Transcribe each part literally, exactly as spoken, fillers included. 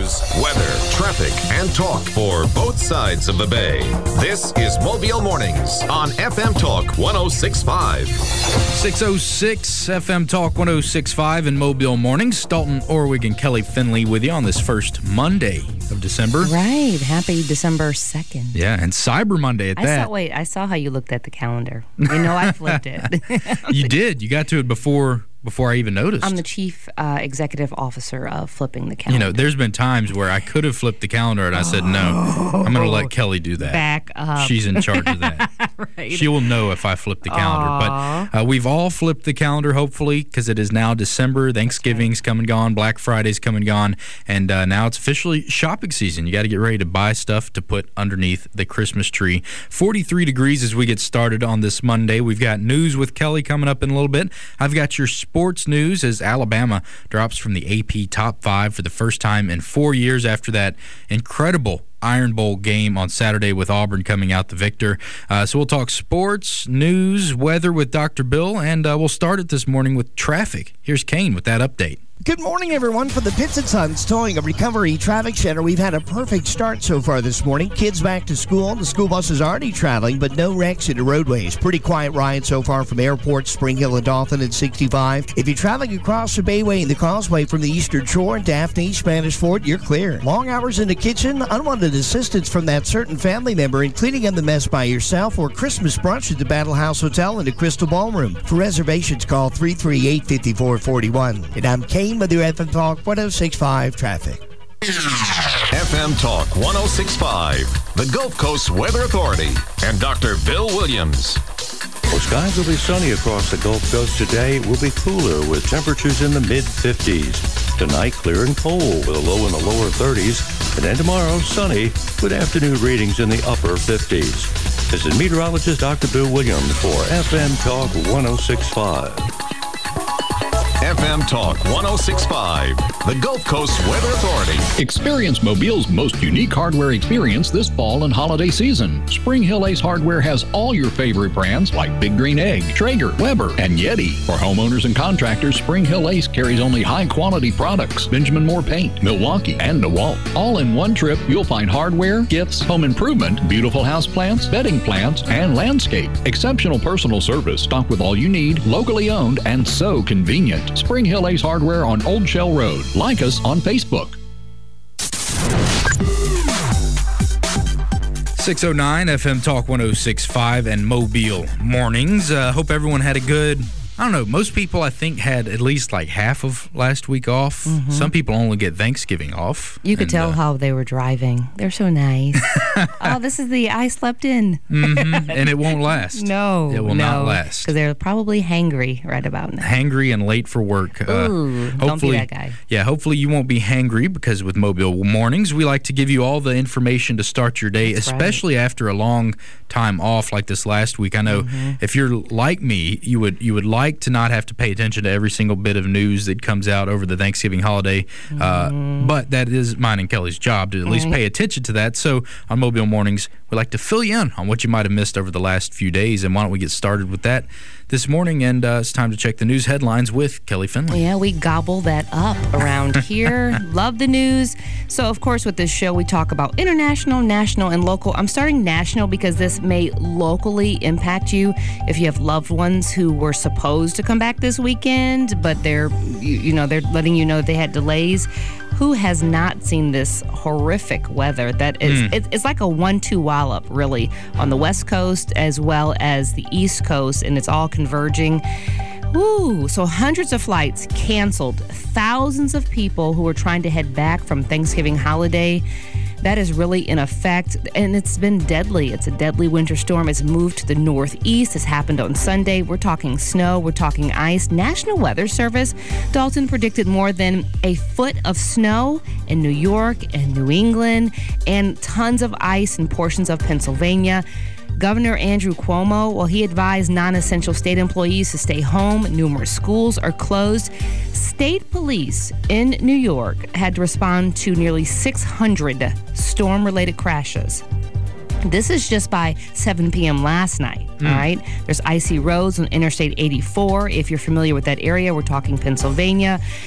news, weather, traffic, and talk for both sides of the bay. This is Mobile Mornings on F M Talk one oh six point five. six oh six F M Talk one oh six point five in Mobile Mornings. Dalton Orwig and Kelly Finley with you on this first Monday of December. Right. Happy December second. Yeah, and Cyber Monday at I that. Saw, wait, I saw how you looked at the calendar. You know I flipped it. You did. You got to it before before I even noticed. I'm the chief uh, executive officer of flipping the calendar. You know, there's been times where I could have flipped the calendar and I said, no, I'm going to let Kelly do that. Back up. She's in charge of that. Right. She will know if I flip the calendar. Aww. But uh, we've all flipped the calendar, hopefully, because it is now December. Thanksgiving's come and gone. Black Friday's come and gone. And uh, now it's officially shopping season. You got to get ready to buy stuff to put underneath the Christmas tree. forty-three degrees as we get started on this Monday. We've got news with Kelly coming up in a little bit. I've got your sports news as Alabama drops from the A P top five for the first time in four years after that incredible Iron Bowl game on Saturday with Auburn coming out the victor. Uh, so we'll talk sports, news, weather with Doctor Bill, and uh, we'll start it this morning with traffic. Here's Kane with that update. Good morning, everyone. From the Pitts and Sons Towing and Recovery Traffic Center, we've had a perfect start so far this morning. Kids back to school. The school bus is already traveling, but no wrecks in the roadways. Pretty quiet ride so far from Airport, Spring Hill, and Dalton at sixty-five. If you're traveling across the Bayway and the Causeway from the Eastern Shore, Daphne, Spanish Fort, you're clear. Long hours in the kitchen, unwanted assistance from that certain family member, and cleaning up the mess by yourself, or Christmas brunch at the Battle House Hotel in the Crystal Ballroom. For reservations, call three three eight, five four four one. And I'm Kane with your F M Talk one oh six point five traffic. F M Talk one oh six point five, the Gulf Coast Weather Authority, and Doctor Bill Williams. Well, skies will be sunny across the Gulf Coast today. It will be cooler with temperatures in the mid fifties. Tonight, clear and cold with a low in the lower thirties. And then tomorrow, sunny with afternoon readings in the upper fifties. This is meteorologist Doctor Bill Williams for F M Talk one oh six point five. F M Talk one oh six point five, the Gulf Coast Weather Authority. Experience Mobile's most unique hardware experience this fall and holiday season. Spring Hill Ace Hardware has all your favorite brands like Big Green Egg, Traeger, Weber, and Yeti. For homeowners and contractors, Spring Hill Ace carries only high-quality products. Benjamin Moore Paint, Milwaukee, and DeWalt. All in one trip, you'll find hardware, gifts, home improvement, beautiful house plants, bedding plants, and landscape. Exceptional personal service, stocked with all you need, locally owned, and so convenient. Spring Hill Ace Hardware on Old Shell Road. Like us on Facebook. six oh nine F M Talk one oh six point five and Mobile Mornings. Uh, hope everyone had a good, I don't know, most people I think had at least like half of last week off. Mm-hmm. Some people only get Thanksgiving off. You could and, tell uh, how they were driving. They're so nice. Oh, this is the I slept in. Mm-hmm. And it won't last. No. It will no, not last. Because they're probably hangry right about now. Hangry and late for work. Ooh, uh, don't be that guy. Yeah, hopefully you won't be hangry, because with Mobile Mornings, we like to give you all the information to start your day, That's especially right. after a long time off like this last week. I know mm-hmm. if you're like me, you would you would like to not have to pay attention to every single bit of news that comes out over the Thanksgiving holiday, mm-hmm. uh, but that is mine and Kelly's job to at least right. pay attention to that. So on Mobile Mornings, we like to fill you in on what you might have missed over the last few days, and why don't we get started with that this morning? And uh, it's time to check the news headlines with Kelly Finley. Yeah, we gobble that up around here. Love the news. So, of course, with this show, we talk about international, national, and local. I'm starting national because this may locally impact you if you have loved ones who were supposed to come back this weekend, but they're, you, you know, they're letting you know that they had delays. Who has not seen this horrific weather that is, mm. it, it's like a one two wallop, really, on the West Coast as well as the East Coast, and it's all converging. Ooh, so hundreds of flights canceled. Thousands of people who were trying to head back from Thanksgiving holiday. That is really in effect, and it's been deadly. It's a deadly winter storm. It's moved to the northeast. It's happened on Sunday. We're talking snow. We're talking ice. National Weather Service, Dalton, predicted more than a foot of snow in New York and New England, and tons of ice in portions of Pennsylvania. Governor Andrew Cuomo, well, he advised non-essential state employees to stay home. Numerous schools are closed. State police in New York had to respond to nearly six hundred storm-related crashes. This is just by seven p.m. last night, mm. all right? There's icy roads on Interstate eighty-four. If you're familiar with that area, we're talking Pennsylvania.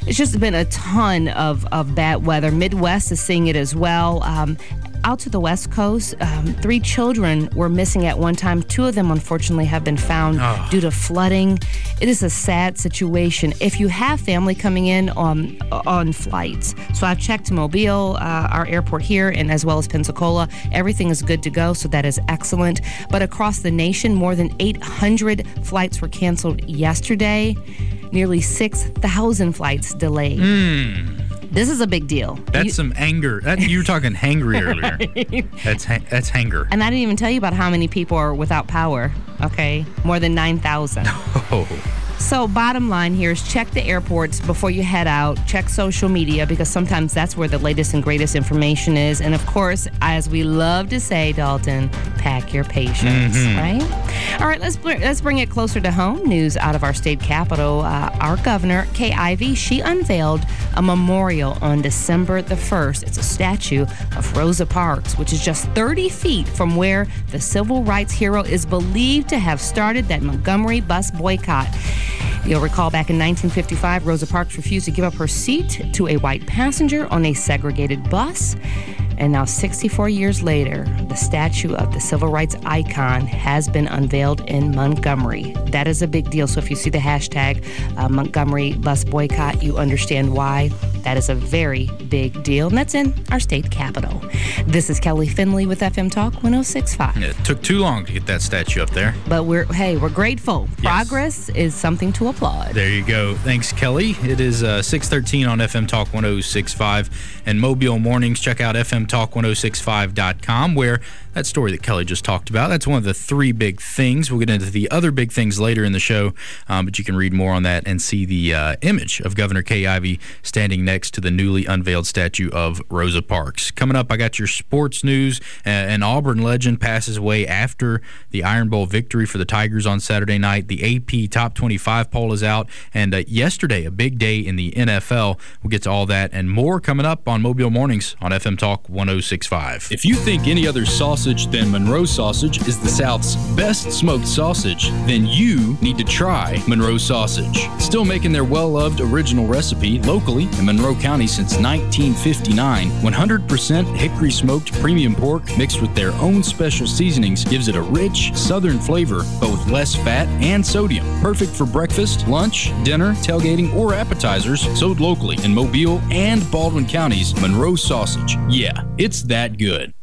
it's just been a ton of, of bad weather. Midwest is seeing it as well. Um, out to the West Coast, um, three children were missing at one time. Two of them, unfortunately, have been found oh. due to flooding. It is a sad situation. If you have family coming in on on flights, so I've checked Mobile, uh, our airport here, and as well as Pensacola, everything is good to go, so that is excellent. But across the nation, more than eight hundred flights were canceled yesterday. Nearly six thousand flights delayed. Mm. This is a big deal. That's you, some anger. That, you were talking hangry earlier. Right. That's ha- that's hanger. And I didn't even tell you about how many people are without power, okay? More than nine thousand. Oh. So bottom line here is check the airports before you head out. Check social media, because sometimes that's where the latest and greatest information is. And of course, as we love to say, Dalton, pack your patience, mm-hmm. right? All right, let's br- let's bring it closer to home. News out of our state capital. Uh, our governor, Kay Ivey, she unveiled a memorial on December the first. It's a statue of Rosa Parks, which is just thirty feet from where the civil rights hero is believed to have started that Montgomery bus boycott. You'll recall back in nineteen fifty-five, Rosa Parks refused to give up her seat to a white passenger on a segregated bus. And now, sixty-four years later, the statue of the civil rights icon has been unveiled in Montgomery. That is a big deal. So if you see the hashtag uh, Montgomery bus boycott, you understand why. That is a very big deal. And that's in our state capital. This is Kelly Finley with F M Talk one oh six point five. It took too long to get that statue up there. But we're, hey, we're grateful. Yes. Progress is something to applaud. There you go. Thanks, Kelly. It is uh, six thirteen on F M Talk one oh six point five and Mobile Mornings. Check out F M Talk one oh six point five dot com, where that story that Kelly just talked about, that's one of the three big things. We'll get into the other big things later in the show, um, but you can read more on that and see the uh, image of Governor Kay Ivey standing next to the newly unveiled statue of Rosa Parks. Coming up, I got your sports news. Uh, an Auburn legend passes away after the Iron Bowl victory for the Tigers on Saturday night. The A P Top twenty-five poll is out, and uh, yesterday, a big day in the N F L. We'll get to all that and more coming up on Mobile Mornings on F M Talk one oh six point five. If you think any other sausage than Monroe Sausage is the South's best smoked sausage, then you need to try Monroe Sausage. Still making their well-loved original recipe locally in Monroe County since nineteen fifty-nine, one hundred percent hickory smoked premium pork mixed with their own special seasonings gives it a rich southern flavor, but with less fat and sodium. Perfect for breakfast, lunch, dinner, tailgating, or appetizers. Sold locally in Mobile and Baldwin counties. Monroe Sausage. Yeah, it's that good.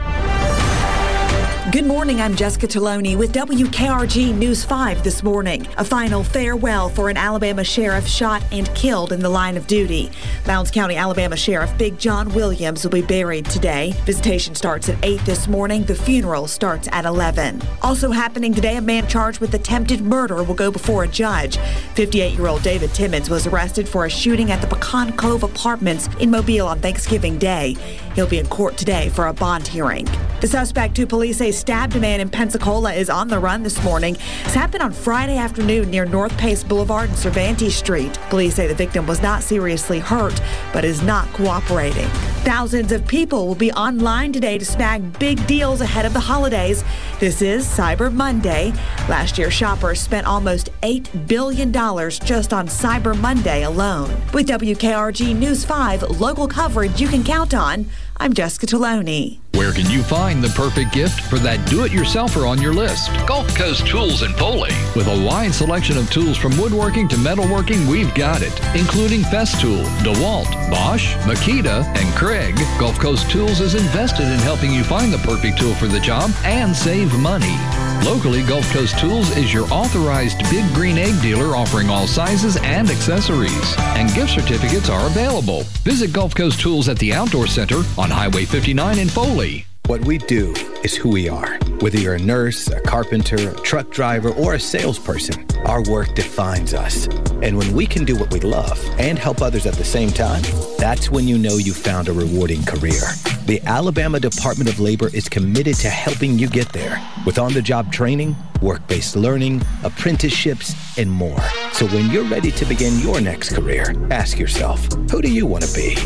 Good morning, I'm Jessica Taloni with W K R G News five this morning. A final farewell for an Alabama sheriff shot and killed in the line of duty. Lowndes County, Alabama Sheriff Big John Williams will be buried today. Visitation starts at eight this morning. The funeral starts at eleven. Also happening today, a man charged with attempted murder will go before a judge. fifty-eight-year-old David Timmons was arrested for a shooting at the Pecan Cove Apartments in Mobile on Thanksgiving Day. He'll be in court today for a bond hearing. The suspect who police say stabbed a man in Pensacola is on the run this morning. This happened on Friday afternoon near North Pace Boulevard and Cervantes Street. Police say the victim was not seriously hurt, but is not cooperating. Thousands of people will be online today to snag big deals ahead of the holidays. This is Cyber Monday. Last year, shoppers spent almost eight billion dollars just on Cyber Monday alone. With W K R G News five, local coverage you can count on, I'm Jessica Taloni. Where can you find the perfect gift for that do-it-yourselfer on your list? Gulf Coast Tools in Foley. With a wide selection of tools from woodworking to metalworking, we've got it, including Festool, DeWalt, Bosch, Makita, and Craig. Gulf Coast Tools is invested in helping you find the perfect tool for the job and save money. Locally, Gulf Coast Tools is your authorized Big Green Egg dealer offering all sizes and accessories. And gift certificates are available. Visit Gulf Coast Tools at the Outdoor Center on Highway fifty-nine in Foley. What we do is who we are. Whether you're a nurse, a carpenter, a truck driver, or a salesperson, our work defines us. And when we can do what we love and help others at the same time, that's when you know you found a rewarding career. The Alabama Department of Labor is committed to helping you get there with on-the-job training, work-based learning, apprenticeships, and more. So when you're ready to begin your next career, ask yourself, who do you want to be?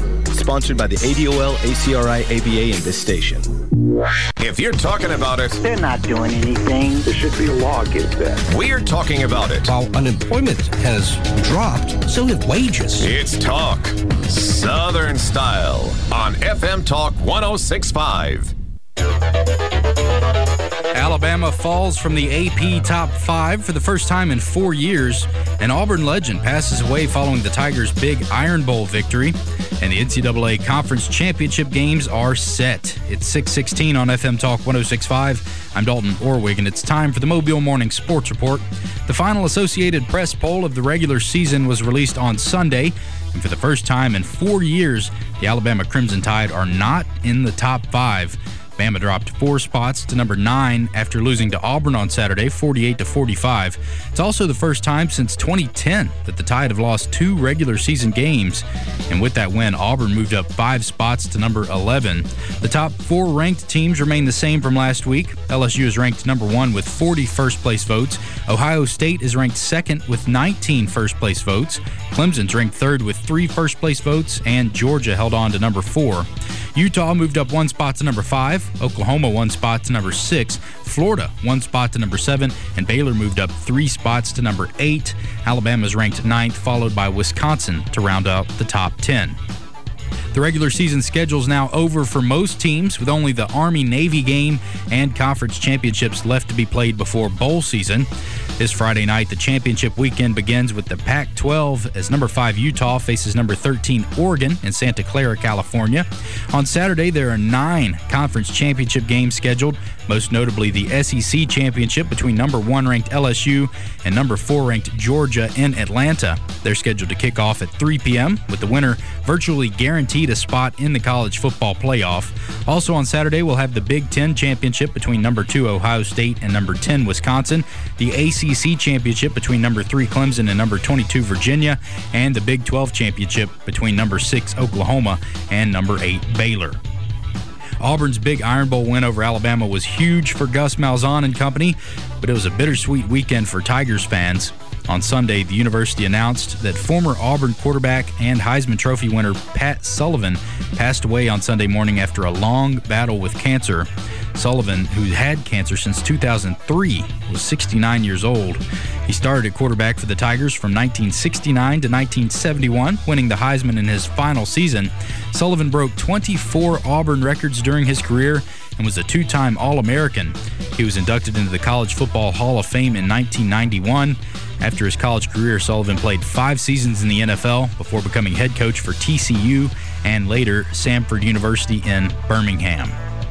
Sponsored by the A D O L, A C R I, A B A, and this station. If you're talking about it, they're not doing anything. There should be a law against that. We're talking about it. While unemployment has dropped, so have wages. It's Talk Southern Style on F M Talk one oh six point five. Alabama falls from the A P top five for the first time in four years. An Auburn legend passes away following the Tigers' big Iron Bowl victory. And the N C double A Conference Championship games are set. It's six sixteen on F M Talk one oh six point five. I'm Dalton Orwig, and it's time for the Mobile Morning Sports Report. The final Associated Press poll of the regular season was released on Sunday. And for the first time in four years, the Alabama Crimson Tide are not in the top five. Bama dropped four spots to number nine after losing to Auburn on Saturday, forty-eight to forty-five. It's also the first time since twenty ten that the Tide have lost two regular season games. And with that win, Auburn moved up five spots to number eleven. The top four ranked teams remain the same from last week. L S U is ranked number one with forty first-place votes. Ohio State is ranked second with nineteen first-place votes. Clemson's ranked third with three first-place votes, and Georgia held on to number four. Utah moved up one spot to number five. Oklahoma one spot to number six. Florida one spot to number seven. And Baylor moved up three spots to number eight. Alabama's ranked ninth, followed by Wisconsin to round out the top ten. The regular season schedule is now over for most teams, with only the Army-Navy game and conference championships left to be played before bowl season. This Friday night, the championship weekend begins with the Pac twelve as number five Utah faces number thirteen Oregon in Santa Clara, California. On Saturday, there are nine conference championship games scheduled, most notably the S E C championship between number one ranked L S U and number four ranked Georgia in Atlanta. They're scheduled to kick off at three p.m., with the winner virtually guaranteed a spot in the college football playoff. Also on Saturday, we'll have the Big Ten championship between number two Ohio State and number ten Wisconsin, the A C C championship between number three Clemson and number twenty-two Virginia, and the Big twelve championship between number six Oklahoma and number eight Baylor. Auburn's big Iron Bowl win over Alabama was huge for Gus Malzahn and company, but it was a bittersweet weekend for Tigers fans. On Sunday, the university announced that former Auburn quarterback and Heisman Trophy winner Pat Sullivan passed away on Sunday morning after a long battle with cancer. Sullivan, who had cancer since two thousand three, was sixty-nine years old. He started at quarterback for the Tigers from nineteen sixty-nine to nineteen seventy-one, winning the Heisman in his final season. Sullivan broke twenty-four Auburn records during his career and was a two-time All-American. He was inducted into the College Football Hall of Fame in nineteen ninety-one. After his college career, Sullivan played five seasons in the N F L before becoming head coach for T C U and later Samford University in Birmingham.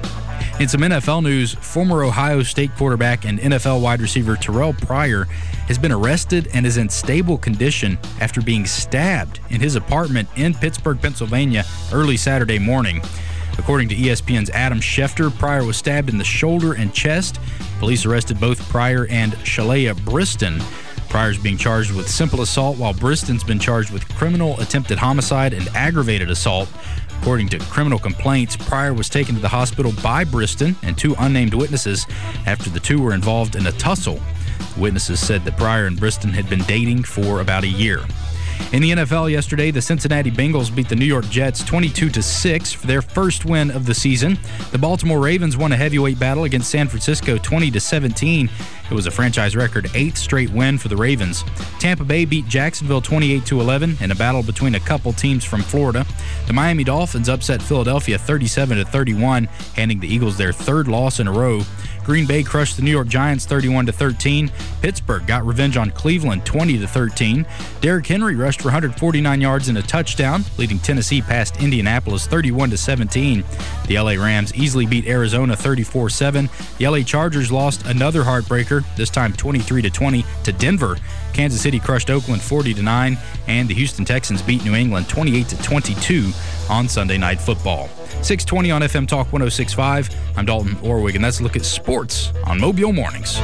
In some N F L news, former Ohio State quarterback and N F L wide receiver Terrell Pryor has been arrested and is in stable condition after being stabbed in his apartment in Pittsburgh, Pennsylvania, early Saturday morning. According to E S P N's Adam Schefter, Pryor was stabbed in the shoulder and chest. Police arrested both Pryor and Shalea Briston. Pryor's being charged with simple assault, while Briston's been charged with criminal attempted homicide and aggravated assault. According to criminal complaints, Pryor was taken to the hospital by Briston and two unnamed witnesses after the two were involved in a tussle. The witnesses said that Pryor and Briston had been dating for about a year. In the N F L yesterday, the Cincinnati Bengals beat the New York Jets twenty-two to six for their first win of the season. The Baltimore Ravens won a heavyweight battle against San Francisco twenty to seventeen. It was a franchise record eighth straight win for the Ravens. Tampa Bay beat Jacksonville twenty-eight to eleven in a battle between a couple teams from Florida. The Miami Dolphins upset Philadelphia thirty-seven to thirty-one, handing the Eagles their third loss in a row. Green Bay crushed the New York Giants thirty-one to thirteen. Pittsburgh got revenge on Cleveland twenty to thirteen. Derrick Henry rushed for one hundred forty-nine yards and a touchdown, leading Tennessee past Indianapolis thirty-one to seventeen. The L A Rams easily beat Arizona thirty-four seven. The L A Chargers lost another heartbreaker, this time twenty-three to twenty to Denver. Kansas City crushed Oakland forty to nine, and the Houston Texans beat New England twenty-eight to twenty-two on Sunday Night Football. six twenty on F M Talk one oh six point five. I'm Dalton Orwig, and that's a look at sports on Mobile Mornings.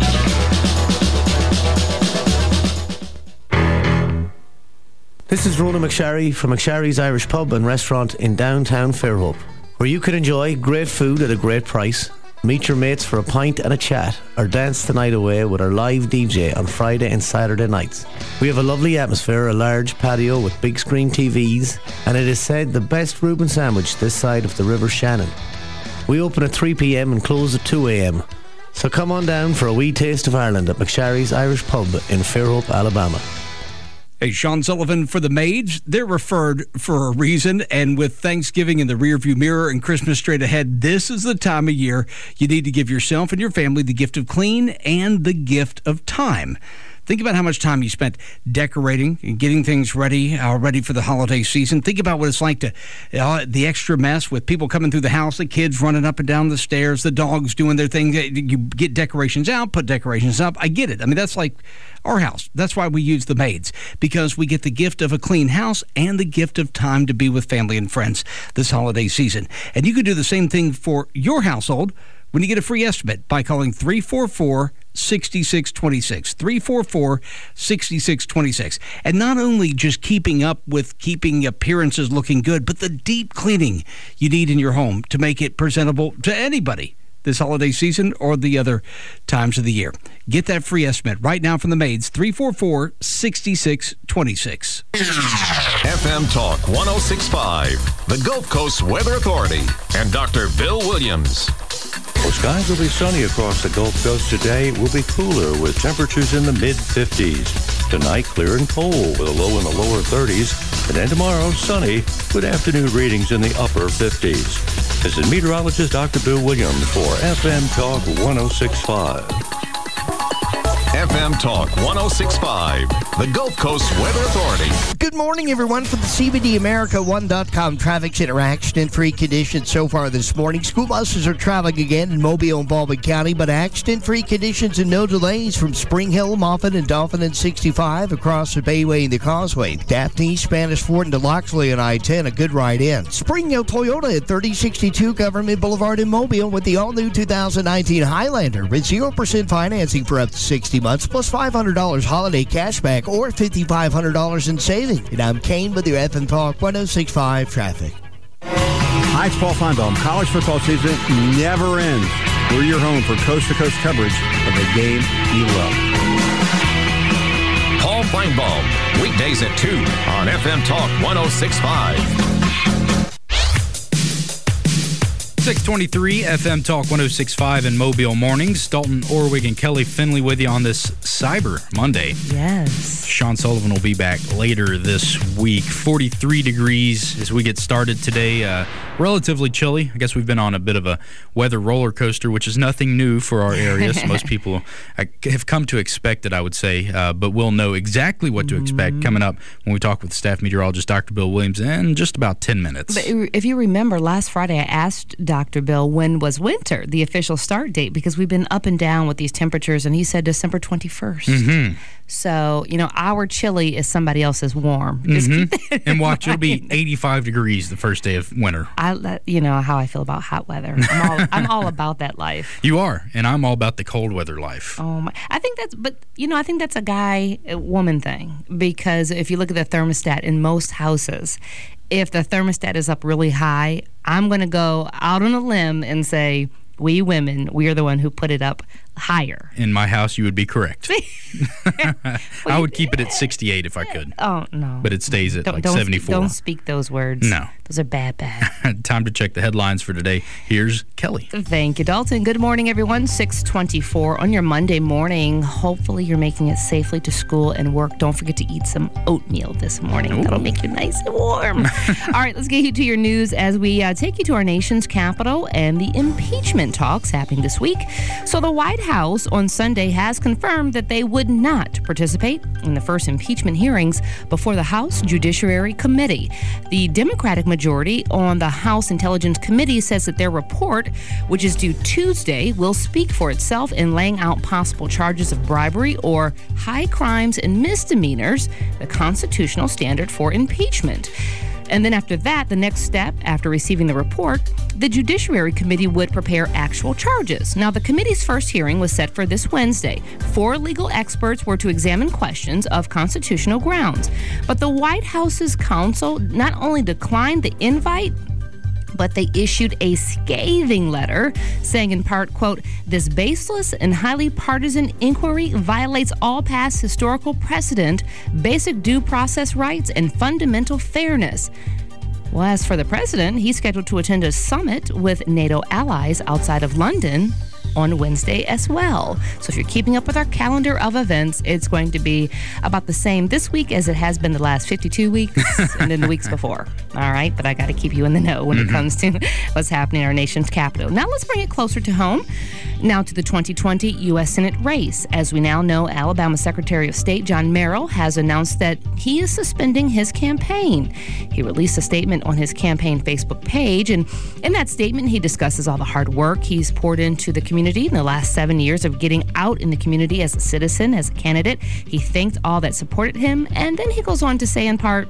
This is Rona McSharry from McSharry's Irish Pub and Restaurant in downtown Fairhope, where you can enjoy great food at a great price, Meet your mates for a pint and a chat, or dance the night away with our live D J on Friday and Saturday nights. We have a lovely atmosphere, a large patio with big screen T Vs, and it is said the best Reuben sandwich this side of the River Shannon. We open at three p.m. and close at two a.m. So come on down for a wee taste of Ireland at McSharry's Irish Pub in Fairhope, Alabama. Hey, Sean Sullivan for the Maids. They're referred for a reason, and with Thanksgiving in the rearview mirror and Christmas straight ahead, this is the time of year you need to give yourself and your family the gift of clean and the gift of time. Think about how much time you spent decorating and getting things ready, uh, ready for the holiday season. Think about what it's like to, uh, the extra mess with people coming through the house, the kids running up and down the stairs, the dogs doing their thing. You get decorations out, put decorations up. I get it. I mean, that's like our house. That's why we use the Maids, because we get the gift of a clean house and the gift of time to be with family and friends this holiday season. And you can do the same thing for your household when you get a free estimate by calling three four four, six six two six, three four four, six six two six. And not only just keeping up with keeping appearances looking good, but the deep cleaning you need in your home to make it presentable to anybody this holiday season or the other times of the year. Get that free estimate right now from the Maids, three four four, six six two six. F M Talk one oh six point five, the Gulf Coast Weather Authority, and Doctor Bill Williams. Well, skies will be sunny across the Gulf Coast today. Will be cooler with temperatures in the mid fifties. Tonight, clear and cold with a low in the lower thirties. And then tomorrow, sunny with afternoon readings in the upper fifties. This is meteorologist Doctor Bill Williams for F M Talk one oh six point five. F M Talk one oh six point five, the Gulf Coast Weather Authority. Good morning, everyone, from the C B D America one dot com traffic center. Accident-free conditions so far this morning. School buses are traveling again in Mobile and Baldwin County, but accident-free conditions and no delays from Spring Hill, Moffett, and Dolphin and sixty-five across the Bayway and the Causeway. Daphne, Spanish Fort, and Loxley and I ten, a good ride in. Spring Hill Toyota at thirty sixty-two Government Boulevard in Mobile with the all-new two thousand nineteen Highlander with zero percent financing for up to sixty months, plus five hundred dollars holiday cashback or five thousand five hundred dollars in savings. And I'm Kane with your F M Talk one oh six point five traffic. Hi, it's Paul Feinbaum. College football season never ends. We're your home for coast-to-coast coverage of the game you love. Paul Feinbaum, weekdays at two on F M Talk one oh six point five. six twenty-three F M Talk one oh six point five in Mobile Mornings. Dalton Orwig and Kelly Finley with you on this Cyber Monday. Yes. Sean Sullivan will be back later this week. forty-three degrees as we get started today. Uh, relatively chilly. I guess we've been on a bit of a weather roller coaster, which is nothing new for our area. So most people have come to expect it, I would say. Uh, but we'll know exactly what to expect coming up when we talk with staff meteorologist Doctor Bill Williams in just about ten minutes. But if you remember, last Friday I asked Doctor Bill when was winter, the official start date, because we've been up and down with these temperatures, and he said December twenty-first. Mm-hmm. So, you know, our chilly is somebody else's warm. Mm-hmm. And watch, it'll be eighty-five degrees the first day of winter. I, you know how I feel about hot weather. I'm all, I'm all about that life. You are, and I'm all about the cold weather life. Oh my! I think that's, but you know, I think that's a guy, a woman thing, because if you look at the thermostat in most houses, if the thermostat is up really high, I'm going to go out on a limb and say, we women, we are the one who put it up higher. In my house, you would be correct. I would keep it at sixty-eight if I could. Oh, no. But it stays at don't, like don't seventy-four. Speak, don't speak those words. No. Those are bad, bad. Time to check the headlines for today. Here's Kelly. Thank you, Dalton. Good morning, everyone. six twenty-four on your Monday morning. Hopefully you're making it safely to school and work. Don't forget to eat some oatmeal this morning. Ooh. That'll make you nice and warm. All right, let's get you to your news as we uh, take you to our nation's capital and the impeachment talks happening this week. So the White House on Sunday has confirmed that they would not participate in the first impeachment hearings before the House Judiciary Committee. The Democratic majority on the House Intelligence Committee says that their report, which is due Tuesday, will speak for itself in laying out possible charges of bribery or high crimes and misdemeanors, the constitutional standard for impeachment. And then after that, the next step, after receiving the report, the Judiciary Committee would prepare actual charges. Now, the committee's first hearing was set for this Wednesday. Four legal experts were to examine questions of constitutional grounds. But the White House's counsel not only declined the invite, But they issued a scathing letter saying in part, quote, "This baseless and highly partisan inquiry violates all past historical precedent, basic due process rights, and fundamental fairness." Well, as for the president, he's scheduled to attend a summit with NATO allies outside of London on Wednesday as well. So if you're keeping up with our calendar of events, it's going to be about the same this week as it has been the last fifty-two weeks and then the weeks before. All right, but I got to keep you in the know when mm-hmm. it comes to what's happening in our nation's capital. Now let's bring it closer to home. Now to the twenty twenty U S Senate race. As we now know, Alabama Secretary of State John Merrill has announced that he is suspending his campaign. He released a statement on his campaign Facebook page, and in that statement, he discusses all the hard work he's poured into the community in the last seven years of getting out in the community as a citizen, as a candidate. He thanked all that supported him, and then he goes on to say in part,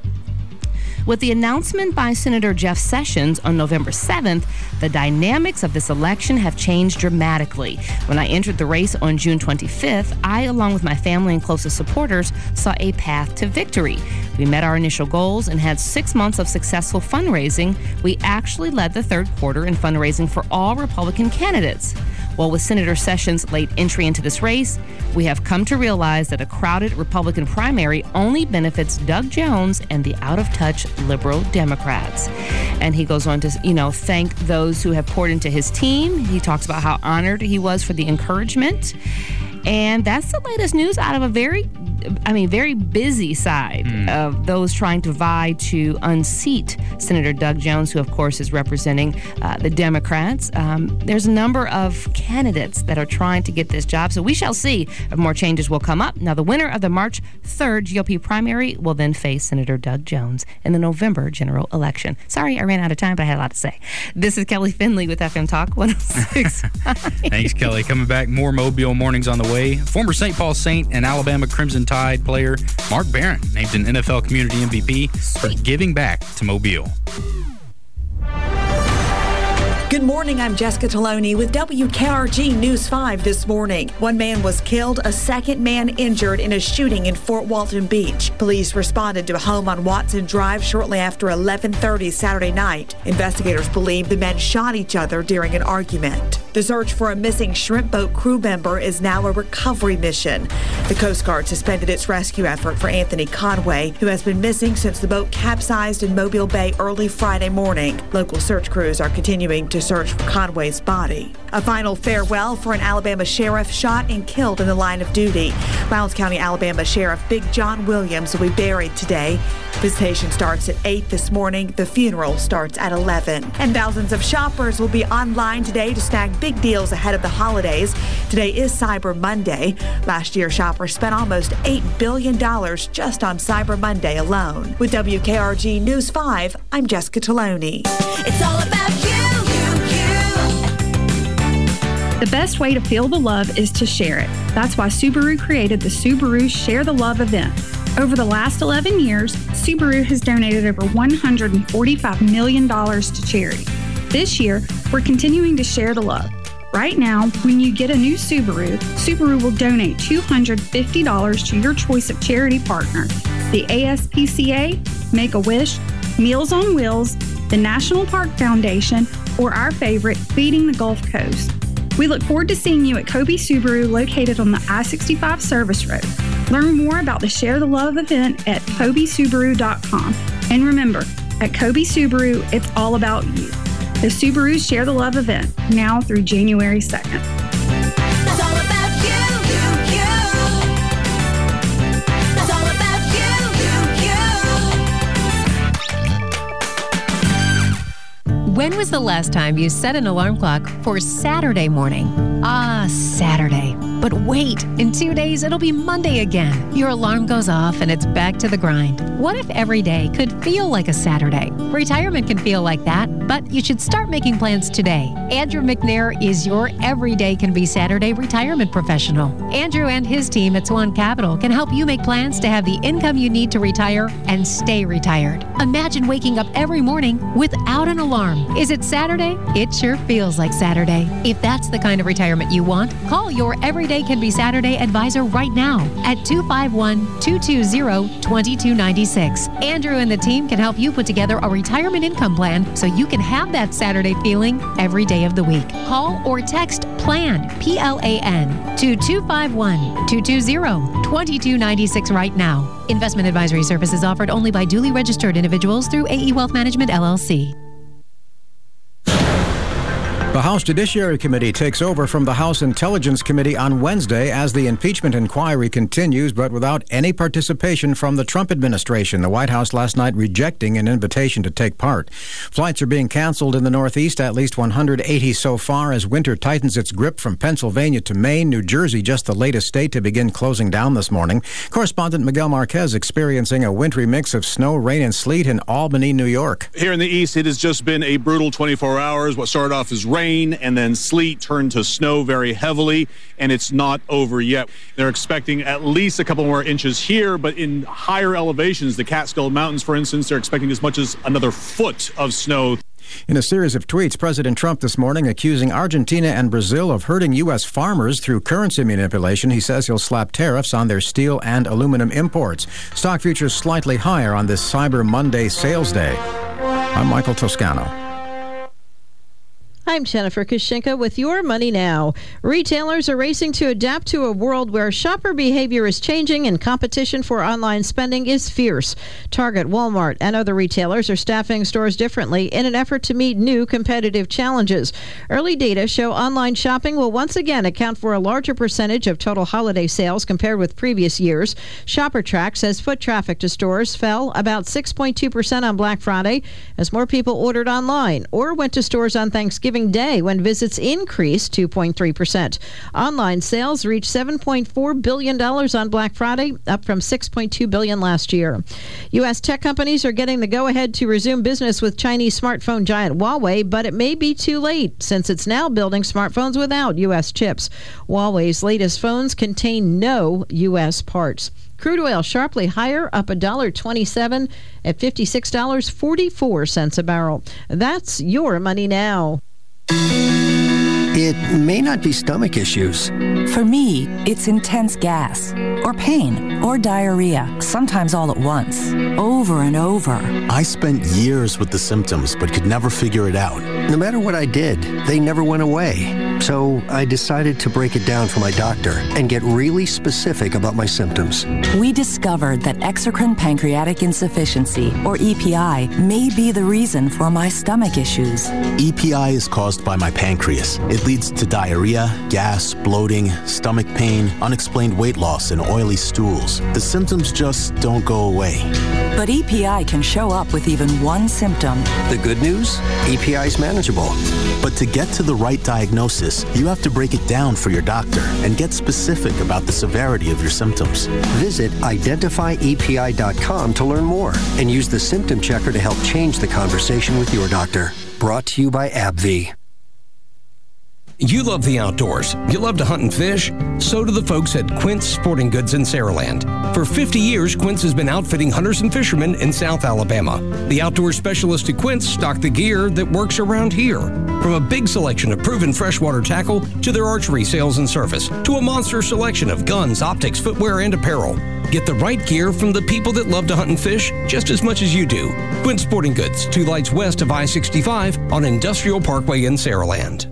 "With the announcement by Senator Jeff Sessions on November seventh, the dynamics of this election have changed dramatically. When I entered the race on June twenty-fifth, I, along with my family and closest supporters, saw a path to victory. We met our initial goals and had six months of successful fundraising. We actually led the third quarter in fundraising for all Republican candidates. Well, with Senator Sessions' late entry into this race, we have come to realize that a crowded Republican primary only benefits Doug Jones and the out-of-touch liberal Democrats." And he goes on to, you know, thank those who have poured into his team. He talks about how honored he was for the encouragement. And that's the latest news out of a very, I mean, very busy side mm. of those trying to vie to unseat Senator Doug Jones, who, of course, is representing uh, the Democrats. Um, there's a number of candidates that are trying to get this job, so we shall see if more changes will come up. Now, the winner of the March third G O P primary will then face Senator Doug Jones in the November general election. Sorry, I ran out of time, but I had a lot to say. This is Kelly Finley with F M Talk one oh six point five. Thanks, Kelly. Coming back, more Mobile Mornings on the way. Former Saint Paul Saint and Alabama Crimson Tide player Mark Barron named an N F L Community M V P for giving back to Mobile. Good morning, I'm Jessica Taloni with W K R G News five this morning. One man was killed, a second man injured in a shooting in Fort Walton Beach. Police responded to a home on Watson Drive shortly after eleven thirty Saturday night. Investigators believe the men shot each other during an argument. The search for a missing shrimp boat crew member is now a recovery mission. The Coast Guard suspended its rescue effort for Anthony Conway, who has been missing since the boat capsized in Mobile Bay early Friday morning. Local search crews are continuing to search for Conway's body. A final farewell for an Alabama sheriff shot and killed in the line of duty. Lowndes County, Alabama Sheriff Big John Williams will be buried today. Visitation starts at eight this morning. The funeral starts at eleven. And thousands of shoppers will be online today to snag big deals ahead of the holidays. Today is Cyber Monday. Last year, shoppers spent almost eight billion dollars just on Cyber Monday alone. With W K R G News five, I'm Jessica Taloni. It's all about you, you, you. The best way to feel the love is to share it. That's why Subaru created the Subaru Share the Love event. Over the last eleven years, Subaru has donated over one hundred forty-five million dollars to charity. This year, we're continuing to share the love. Right now, when you get a new Subaru, Subaru will donate two hundred fifty dollars to your choice of charity partner: the A S P C A, Make-A-Wish, Meals on Wheels, the National Park Foundation, or our favorite, Feeding the Gulf Coast. We look forward to seeing you at Kobe Subaru, located on the I sixty-five service road. Learn more about the Share the Love event at kobe subaru dot com. And remember, at Kobe Subaru, it's all about you. The Subaru Share the Love event, now through January second. It's all about you, you, you. It's all about you, you, you. When was the last time you set an alarm clock for Saturday morning? Ah, Saturday. But wait, in two days, it'll be Monday again. Your alarm goes off and it's back to the grind. What if every day could feel like a Saturday? Retirement can feel like that, but you should start making plans today. Andrew McNair is your everyday can be Saturday retirement professional. Andrew and his team at Swan Capital can help you make plans to have the income you need to retire and stay retired. Imagine waking up every morning without an alarm. Is it Saturday? It sure feels like Saturday. If that's the kind of retirement you want, call your Everyday Can Be Saturday advisor right now at two five one, two two zero, two two nine six. Andrew and the team can help you put together a retirement income plan so you can have that Saturday feeling every day of the week. Call or text PLAN, P L A N, to two five one, two two zero, two two nine six right now. Investment advisory services offered only by duly registered individuals through A E Wealth Management, L L C. The House Judiciary Committee takes over from the House Intelligence Committee on Wednesday as the impeachment inquiry continues, but without any participation from the Trump administration. The White House last night rejecting an invitation to take part. Flights are being canceled in the Northeast, at least one hundred eighty so far, as winter tightens its grip from Pennsylvania to Maine. New Jersey, just the latest state to begin closing down this morning. Correspondent Miguel Marquez experiencing a wintry mix of snow, rain, and sleet in Albany, New York. Here in the East, it has just been a brutal twenty-four hours. What started off as rain and then sleet turned to snow very heavily, and it's not over yet. They're expecting at least a couple more inches here, but in higher elevations, the Catskill Mountains, for instance, they're expecting as much as another foot of snow. In a series of tweets, President Trump this morning accusing Argentina and Brazil of hurting U S farmers through currency manipulation. He says he'll slap tariffs on their steel and aluminum imports. Stock futures slightly higher on this Cyber Monday sales day. I'm Michael Toscano. I'm Jennifer Kushinka with Your Money Now. Retailers are racing to adapt to a world where shopper behavior is changing and competition for online spending is fierce. Target, Walmart, and other retailers are staffing stores differently in an effort to meet new competitive challenges. Early data show online shopping will once again account for a larger percentage of total holiday sales compared with previous years. ShopperTrack says foot traffic to stores fell about six point two percent on Black Friday as more people ordered online or went to stores on Thanksgiving Day when visits increased two point three percent. Online sales reached seven point four billion dollars on Black Friday, up from six point two billion dollars last year. U S tech companies are getting the go-ahead to resume business with Chinese smartphone giant Huawei, but it may be too late since it's now building smartphones without U S chips. Huawei's latest phones contain no U S parts. Crude oil sharply higher, up one dollar twenty-seven at fifty-six dollars and forty-four cents a barrel. That's Your Money Now. It may not be stomach issues. For me, it's intense gas, or pain, or diarrhea, sometimes all at once, over and over. I spent years with the symptoms, but could never figure it out. No matter what I did, they never went away. So I decided to break it down for my doctor and get really specific about my symptoms. We discovered that exocrine pancreatic insufficiency, or E P I, may be the reason for my stomach issues. E P I is caused by my pancreas. It leads to diarrhea, gas, bloating, stomach pain, unexplained weight loss, and oily stools. The symptoms just don't go away. But E P I can show up with even one symptom. The good news? E P I is manageable. But to get to the right diagnosis, you have to break it down for your doctor and get specific about the severity of your symptoms. Visit identify E P I dot com to learn more and use the symptom checker to help change the conversation with your doctor. Brought to you by AbbVie. You love the outdoors. You love to hunt and fish. So do the folks at Quint's Sporting Goods in Saraland. For fifty years, Quint's has been outfitting hunters and fishermen in South Alabama. The outdoor specialists at Quint's stock the gear that works around here. From a big selection of proven freshwater tackle to their archery sales and service, to a monster selection of guns, optics, footwear, and apparel. Get the right gear from the people that love to hunt and fish just as much as you do. Quint's Sporting Goods, two lights west of I sixty-five on Industrial Parkway in Saraland.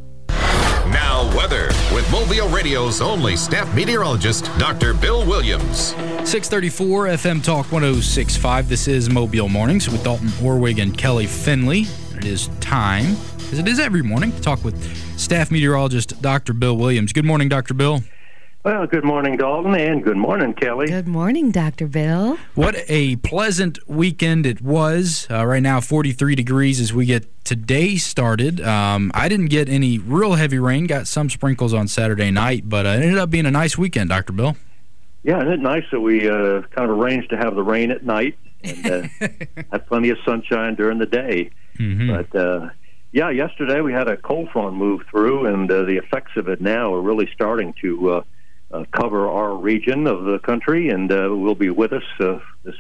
Now, weather with Mobile Radio's only staff meteorologist, Doctor Bill Williams. six thirty-four F M Talk one oh six point five. This is Mobile Mornings with Dalton Orwig and Kelly Finley. It is time, as it is every morning, to talk with staff meteorologist Doctor Bill Williams. Good morning, Doctor Bill. Well, good morning, Dalton, and good morning, Kelly. Good morning, Doctor Bill. What a pleasant weekend it was. Uh, right now, forty-three degrees as we get today started. Um, I didn't get any real heavy rain. Got some sprinkles on Saturday night, but uh, it ended up being a nice weekend, Doctor Bill. Yeah, isn't it nice that we uh, kind of arranged to have the rain at night and uh, have plenty of sunshine during the day? Mm-hmm. But, uh, yeah, yesterday we had a cold front move through, and uh, the effects of it now are really starting to uh, uh, cover our region of the country, and uh, will be with us uh, this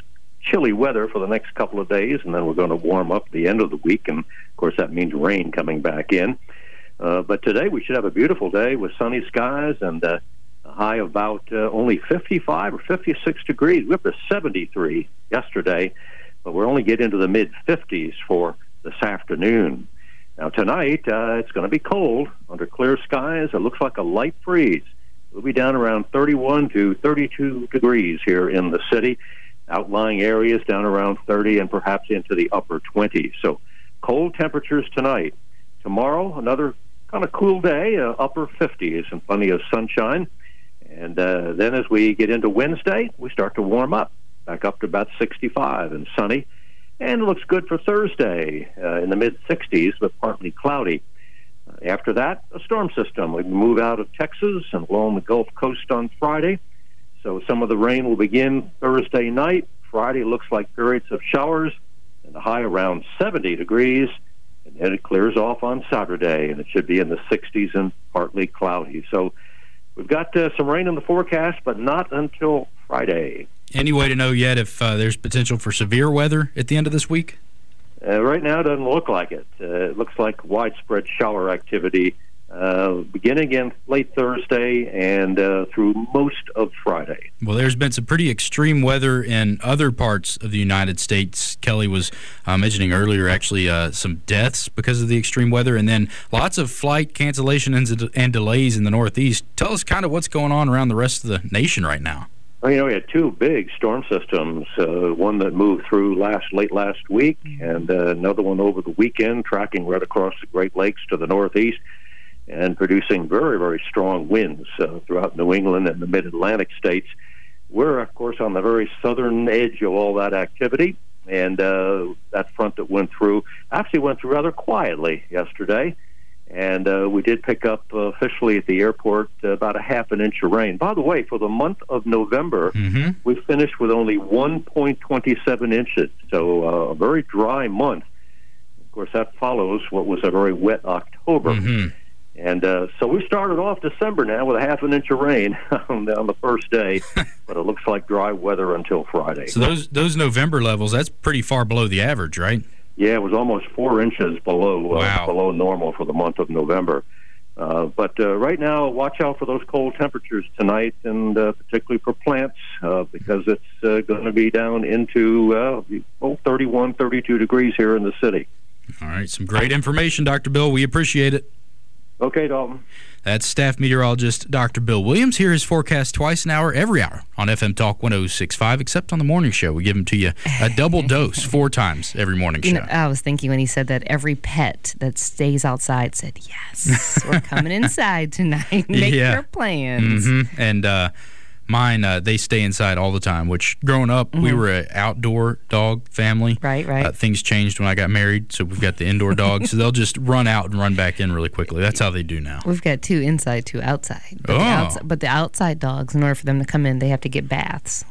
chilly weather for the next couple of days, and then we're going to warm up the end of the week, and of course that means rain coming back in. Uh, but today we should have a beautiful day with sunny skies and uh, a high of about uh, only fifty-five or fifty-six degrees. We were up to seventy-three yesterday, but we're only getting into the mid fifties for this afternoon. Now tonight uh, it's going to be cold under clear skies. It looks like a light freeze. We'll be down around thirty-one to thirty-two degrees here in the city. Outlying areas down around thirty and perhaps into the upper twenties. So cold temperatures tonight. Tomorrow, another kind of cool day, uh, upper fifties and plenty of sunshine. And uh, then as we get into Wednesday, we start to warm up, back up to about sixty-five and sunny. And it looks good for Thursday uh, in the mid-sixties, but partly cloudy. Uh, after that, a storm system. We move out of Texas and along the Gulf Coast on Friday. So some of the rain will begin Thursday night. Friday looks like periods of showers, and the high around seventy degrees. And then it clears off on Saturday, and it should be in the sixties and partly cloudy. So we've got uh, some rain in the forecast, but not until Friday. Any way to know yet if uh, there's potential for severe weather at the end of this week? Uh, right now, it doesn't look like it. Uh, it looks like widespread shower activity uh, beginning in late Thursday and uh, through most of Friday. Well, there's been some pretty extreme weather in other parts of the United States. Kelly was uh, mentioning earlier, actually, uh, some deaths because of the extreme weather, and then lots of flight cancellations and, and delays in the Northeast. Tell us kind of what's going on around the rest of the nation right now. Well, you know, we had two big storm systems, uh, one that moved through last late last week, and uh, another one over the weekend, tracking right across the Great Lakes to the Northeast and producing very, very strong winds uh, throughout New England and the mid-Atlantic states. We're, of course, on the very southern edge of all that activity, and uh, that front that went through actually went through rather quietly yesterday, and uh, we did pick up uh, officially at the airport uh, about a half an inch of rain. By the way, for the month of November, mm-hmm. we finished with only one point two seven inches, so uh, a very dry month. Of course, that follows what was a very wet October. Mm-hmm. And uh, so we started off December now with a half an inch of rain on, the, on the first day, but it looks like dry weather until Friday. So those those November levels, that's pretty far below the average, right? Yeah, it was almost four inches below wow. uh, below normal for the month of November. Uh, but uh, right now, watch out for those cold temperatures tonight, and uh, particularly for plants, uh, because it's uh, going to be down into uh, oh, thirty-one, thirty-two degrees here in the city. All right, some great information, Doctor Bill. We appreciate it. Okay, Dalton. That's staff meteorologist Doctor Bill Williams. Here is forecast twice an hour, every hour on F M Talk one oh six point five, except on the morning show. We give them to you a double dose four times every morning show. You know, I was thinking when he said that every pet that stays outside said, yes, we're coming inside tonight. Make yeah. your plans. Mm-hmm. And uh, mine, uh, they stay inside all the time, which growing up, mm-hmm. we were an outdoor dog family. Right, right. Uh, things changed when I got married, so we've got the indoor dogs. So they'll just run out and run back in really quickly. That's how they do now. We've got two inside, two outside. But, oh. the, outside, but the outside dogs, in order for them to come in, they have to get baths.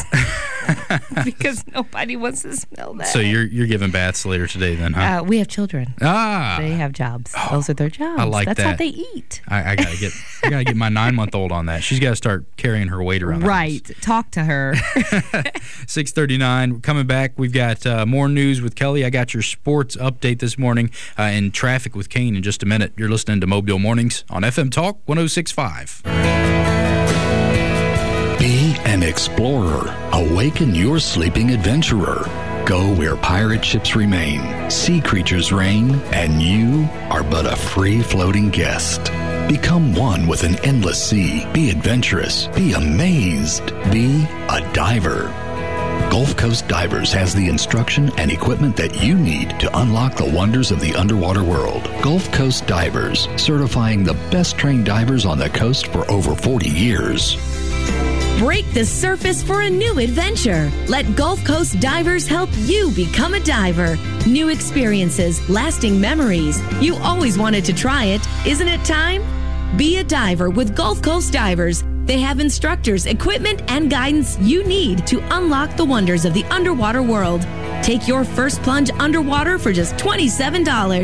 Because nobody wants to smell that. So you're you're giving baths later today then, huh? Uh, we have children. Ah. They have jobs. Oh, those are their jobs. I like That's that. how they eat. I, I gotta get I gotta get my nine month old on that. She's got to start carrying her weight around. Right. Talk to her. six thirty-nine. Coming back, we've got uh, more news with Kelly. I got your sports update this morning uh, and traffic with Kane in just a minute. You're listening to Mobile Mornings on F M Talk one oh six point five. Be an explorer. Awaken your sleeping adventurer. Go where pirate ships remain, sea creatures reign, and you are but a free-floating guest. Become one with an endless sea. Be adventurous. Be amazed. Be a diver. Gulf Coast Divers has the instruction and equipment that you need to unlock the wonders of the underwater world. Gulf Coast Divers, certifying the best trained divers on the coast for over forty years. Break the surface for a new adventure. Let Gulf Coast Divers help you become a diver. New experiences, lasting memories. You always wanted to try it. Isn't it time? Be a diver with Gulf Coast Divers. They have instructors, equipment, and guidance you need to unlock the wonders of the underwater world. Take your first plunge underwater for just twenty-seven dollars.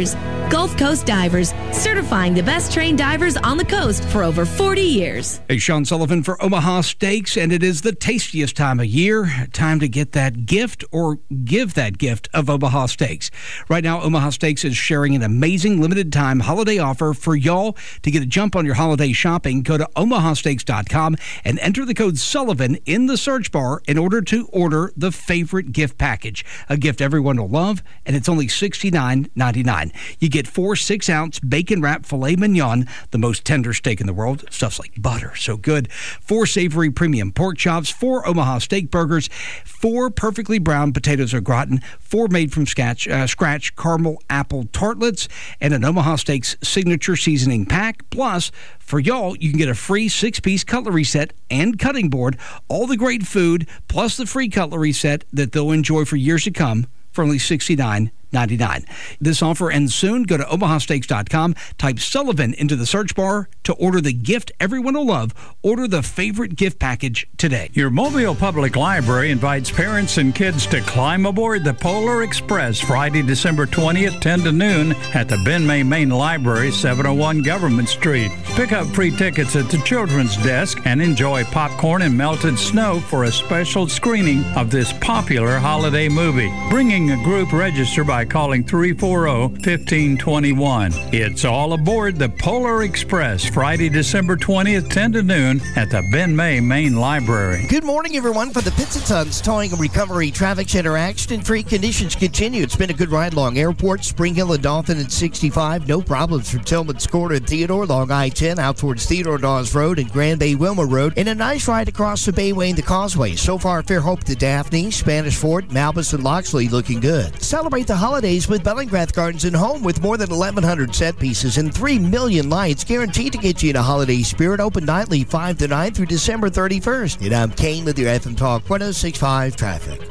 Gulf Coast Divers, certifying the best trained divers on the coast for over forty years. Hey, Sean Sullivan for Omaha Steaks, and it is the tastiest time of year. Time to get that gift or give that gift of Omaha Steaks. Right now, Omaha Steaks is sharing an amazing limited time holiday offer for y'all. To get a jump on your holiday shopping, go to omaha steaks dot com and enter the code Sullivan in the search bar in order to order the favorite gift package. A gift everyone will love, and it's only sixty-nine ninety-nine. You get four six-ounce bacon-wrapped filet mignon, the most tender steak in the world. Stuff's like butter, so good. Four savory premium pork chops, four Omaha steak burgers, four perfectly browned potatoes au gratin, four made from scratch, uh, scratch caramel apple tartlets, and an Omaha Steaks signature seasoning pack. Plus, for y'all, you can get a free six-piece cutlery set and cutting board, all the great food, plus the free cutlery set that they'll enjoy for years to come for only sixty-nine ninety-nine. This offer ends soon. Go to omaha steaks dot com, type Sullivan into the search bar to order the gift everyone will love. Order the favorite gift package today. Your Mobile Public Library invites parents and kids to climb aboard the Polar Express Friday, December twentieth, ten to noon at the Ben May Main Library, seven oh one Government Street. Pick up free tickets at the children's desk and enjoy popcorn and melted snow for a special screening of this popular holiday movie. Bringing a group, register by calling three four zero, one five two one. It's all aboard the Polar Express, Friday, December twentieth, ten to noon at the Ben May Main Library. Good morning, everyone. For the Pitts and Sons Towing and Recovery Traffic Center, accident-free conditions continue. It's been a good ride along Airport, Spring Hill, and Dolphin at sixty-five. No problems from Tillman's Corner and Theodore along I ten out towards Theodore Dawes Road and Grand Bay Wilmer Road. And a nice ride across the Bayway and the Causeway. So far, Fairhope to Daphne, Spanish Fort, Malbus, and Loxley looking good. Celebrate the holidays with Bellingrath Gardens and Home with more than eleven hundred set pieces and three million lights guaranteed to get you in a holiday spirit. Open nightly five to nine through December thirty-first. And I'm Kane with your F M Talk one oh six point five traffic.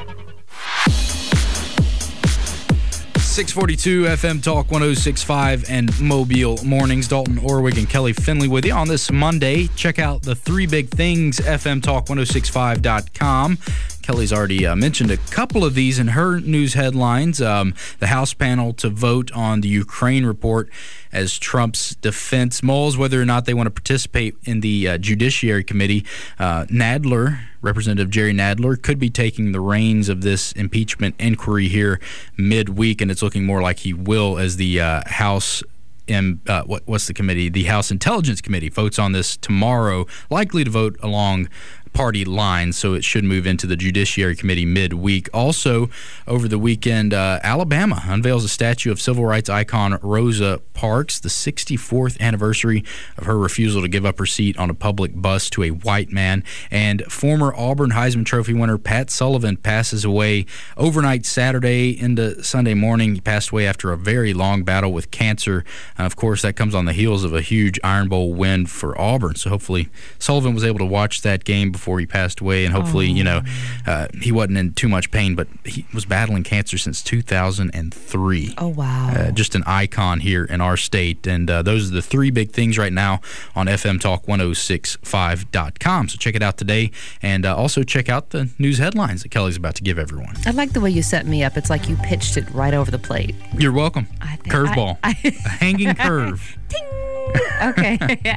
six forty-two F M Talk one oh six point five and Mobile Mornings. Dalton Orwig and Kelly Finley with you on this Monday. Check out the three big things, F M Talk ten sixty-five dot com. Kelly's already uh, mentioned a couple of these in her news headlines. Um, the House panel to vote on the Ukraine report as Trump's defense mulls whether or not they want to participate in the uh, Judiciary Committee. Uh, Nadler, Representative Jerry Nadler, could be taking the reins of this impeachment inquiry here midweek, and it's looking more like he will as the uh, House In, uh, what, what's the committee? The House Intelligence Committee votes on this tomorrow, likely to vote along party lines, so it should move into the Judiciary Committee midweek. Also, over the weekend, uh, Alabama unveils a statue of civil rights icon Rosa Parks, the sixty-fourth anniversary of her refusal to give up her seat on a public bus to a white man. And former Auburn Heisman Trophy winner Pat Sullivan passes away overnight Saturday into Sunday morning. He passed away after a very long battle with cancer. And of course, that comes on the heels of a huge Iron Bowl win for Auburn. So hopefully Sullivan was able to watch that game before he passed away, and hopefully, oh. you know, uh, he wasn't in too much pain, but he was battling cancer since two thousand three. Oh, wow. Uh, just an icon here in our state. And uh, those are the three big things right now on F M Talk ten sixty-five dot com. So check it out today, and uh, also check out the news headlines that Kelly's about to give everyone. I like the way you set me up. It's like you pitched it right over the plate. You're welcome. Curveball. I, I, a hanging curve. Ting! Okay.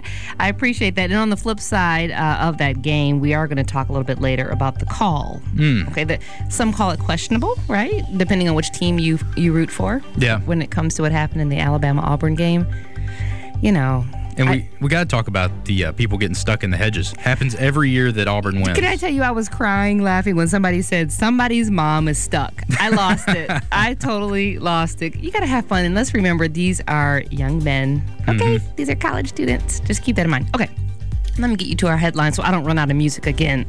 I appreciate that. And on the flip side uh, of that game, we are going to talk a little bit later about the call. Mm. Okay. The, some call it questionable, right? Depending on which team you you root for. Yeah. When it comes to what happened in the Alabama-Auburn game. You know. And I, we, we got to talk about the uh, people getting stuck in the hedges. Happens every year that Auburn wins. Can I tell you, I was crying, laughing when somebody said, somebody's mom is stuck. I lost it. I totally lost it. You got to have fun. And let's remember, these are young men. Okay, mm-hmm. These are college students. Just keep that in mind. Okay. Let me get you to our headlines so I don't run out of music again.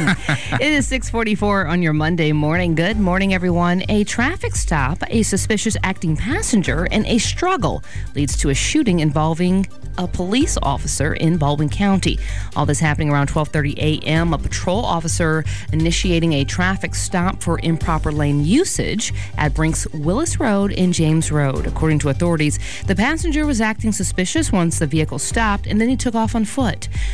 It is six forty-four on your Monday morning. Good morning, everyone. A traffic stop, a suspicious acting passenger, and a struggle leads to a shooting involving a police officer in Baldwin County. All this happening around twelve thirty a.m. A patrol officer initiating a traffic stop for improper lane usage at Brinks Willis Road and James Road. According to authorities, the passenger was acting suspicious once the vehicle stopped, and then he took off on foot.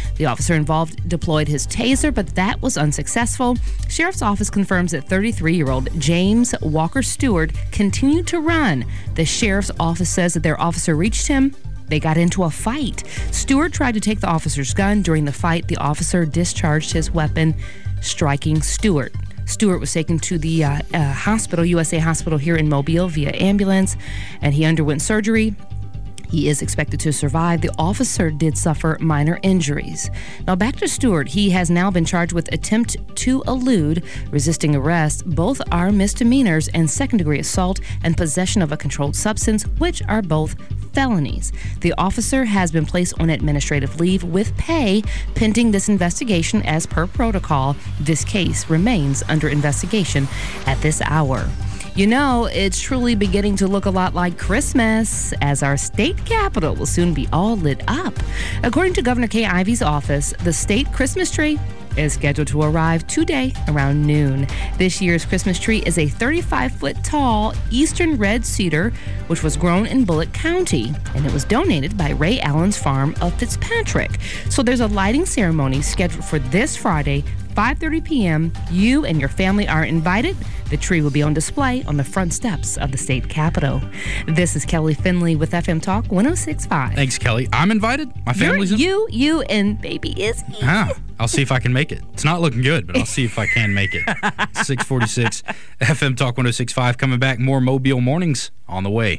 The officer involved deployed his taser, but that was unsuccessful. Sheriff's office confirms that thirty-three-year-old James Walker Stewart continued to run. The sheriff's office says that their officer reached him. They got into a fight. Stewart tried to take the officer's gun. During the fight, the officer discharged his weapon, striking Stewart. Stewart was taken to the uh, uh, hospital, U S A Hospital here in Mobile via ambulance, and he underwent surgery. He is expected to survive. The officer did suffer minor injuries. Now back to Stewart. He has now been charged with attempt to elude, resisting arrest. Both are misdemeanors, and second-degree assault and possession of a controlled substance, which are both felonies. The officer has been placed on administrative leave with pay pending this investigation as per protocol. This case remains under investigation at this hour. You know, it's truly beginning to look a lot like Christmas, as our state capitol will soon be all lit up. According to Governor Kay Ivey's office, the state Christmas tree is scheduled to arrive today around noon. This year's Christmas tree is a thirty-five foot tall eastern red cedar, which was grown in Bullitt County, and it was donated by Ray Allen's farm of Fitzpatrick. So there's a lighting ceremony scheduled for this Friday, five thirty p.m. You and your family are invited. The tree will be on display on the front steps of the state capitol. This is Kelly Finley with F M Talk one oh six point five. Thanks, Kelly. I'm invited. My family's in. You, you, and baby Izzy. Ah, I'll see if I can make it. It's not looking good, but I'll see if I can make it. six forty-six F M Talk one oh six point five coming back. More Mobile Mornings on the way.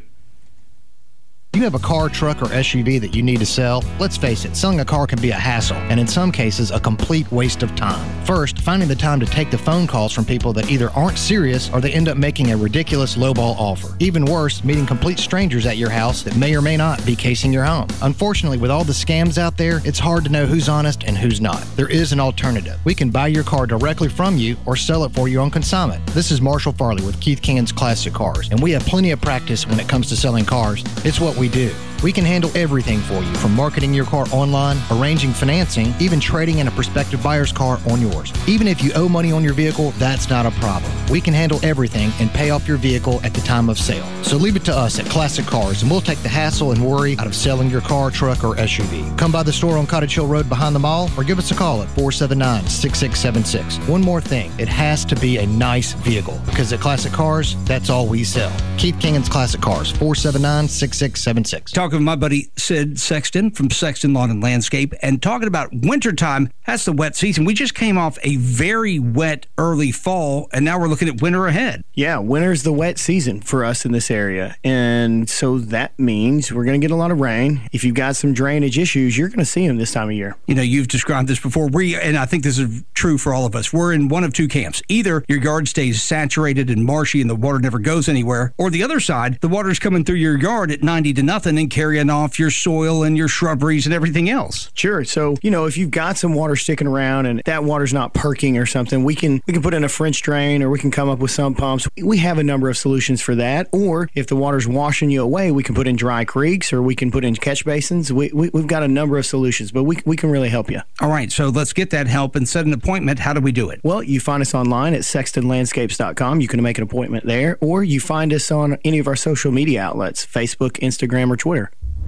You have a car, truck, or S U V that you need to sell? Let's face it, selling a car can be a hassle, and in some cases, a complete waste of time. First, finding the time to take the phone calls from people that either aren't serious or they end up making a ridiculous lowball offer. Even worse, meeting complete strangers at your house that may or may not be casing your home. Unfortunately, with all the scams out there, it's hard to know who's honest and who's not. There is an alternative. We can buy your car directly from you or sell it for you on consignment. This is Marshall Farley with Keith King's Classic Cars, and we have plenty of practice when it comes to selling cars. It's what we do. We can handle everything for you, from marketing your car online, arranging financing, even trading in a prospective buyer's car on yours. Even if you owe money on your vehicle, that's not a problem. We can handle everything and pay off your vehicle at the time of sale. So leave it to us at Classic Cars, and we'll take the hassle and worry out of selling your car, truck, or S U V. Come by the store on Cottage Hill Road behind the mall, or give us a call at four seven nine, six six seven six. One more thing, it has to be a nice vehicle, because at Classic Cars, that's all we sell. Keith King's Classic Cars, four seven nine, six six seven six. Talking with my buddy Sid Sexton from Sexton Lawn and Landscape, and talking about wintertime, that's the wet season. We just came off a very wet early fall, and now we're looking at winter ahead. Yeah, winter's the wet season for us in this area, and so that means we're going to get a lot of rain. If you've got some drainage issues, you're going to see them this time of year. You know, you've described this before, we, and I think this is true for all of us. We're in one of two camps. Either your yard stays saturated and marshy and the water never goes anywhere, or the other side, the water's coming through your yard at ninety to nothing and carrying off your soil and your shrubberies and everything else. Sure. So, you know, if you've got some water sticking around and that water's not perking or something, we can we can put in a French drain, or we can come up with sump pumps. We have a number of solutions for that. Or if the water's washing you away, we can put in dry creeks, or we can put in catch basins. We, we, we've got a number of solutions, but we, we can really help you. All right. So let's get that help and set an appointment. How do we do it? Well, you find us online at sexton landscapes dot com. You can make an appointment there, or you find us on any of our social media outlets, Facebook, Instagram, or Twitter.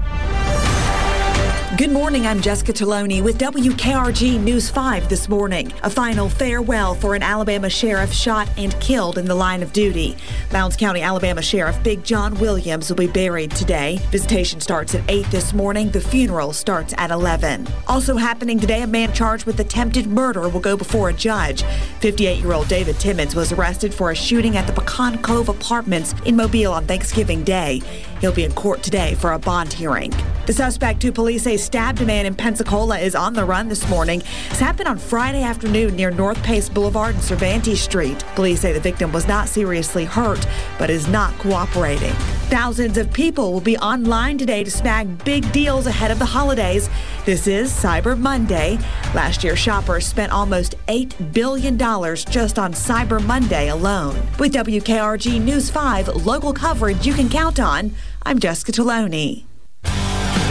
Good morning, I'm Jessica Taloni with W K R G News five this morning. A final farewell for an Alabama sheriff shot and killed in the line of duty. Lowndes County, Alabama Sheriff Big John Williams will be buried today. Visitation starts at eight this morning. The funeral starts at eleven. Also happening today, a man charged with attempted murder will go before a judge. fifty-eight-year-old David Timmons was arrested for a shooting at the Pecan Cove Apartments in Mobile on Thanksgiving Day. He'll be in court today for a bond hearing. The suspect, who police say stabbed a man in Pensacola, is on the run this morning. This happened on Friday afternoon near North Pace Boulevard and Cervantes Street. Police say the victim was not seriously hurt, but is not cooperating. Thousands of people will be online today to snag big deals ahead of the holidays. This is Cyber Monday. Last year, shoppers spent almost eight billion dollars just on Cyber Monday alone. With W K R G News five, local coverage you can count on, I'm Jessica Taloni.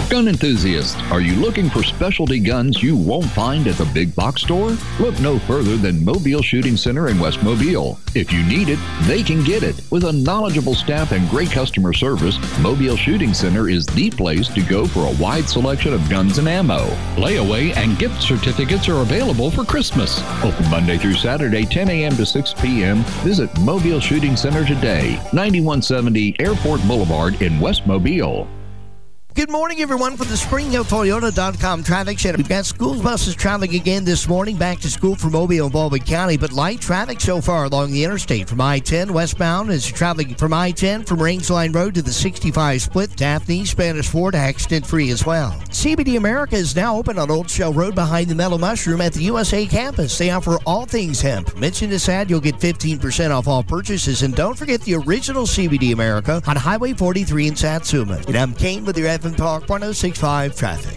Gun enthusiasts, are you looking for specialty guns you won't find at the big box store? Look no further than Mobile Shooting Center in West Mobile. If you need it, they can get it. With a knowledgeable staff and great customer service, Mobile Shooting Center is the place to go for a wide selection of guns and ammo. Layaway and gift certificates are available for Christmas. Open Monday through Saturday, ten a.m. to six p.m. Visit Mobile Shooting Center today, ninety-one seventy Airport Boulevard in West Mobile. Good morning, everyone, from the Spring Hill Toyota dot com traffic center. We've got school buses traveling again this morning, back to school for Mobile and Baldwin County, but light traffic so far along the interstate from I ten westbound as you're traveling from I ten from Rangeline Road to the sixty-five split. Daphne, Spanish Ford, accident-free as well. C B D America is now open on Old Shell Road behind the Metal Mushroom at the U S A campus. They offer all things hemp. Mention this ad, you'll get fifteen percent off all purchases, and don't forget the original C B D America on Highway forty-three in Satsuma. And I'm Kane with your F M Talk one oh six point five traffic.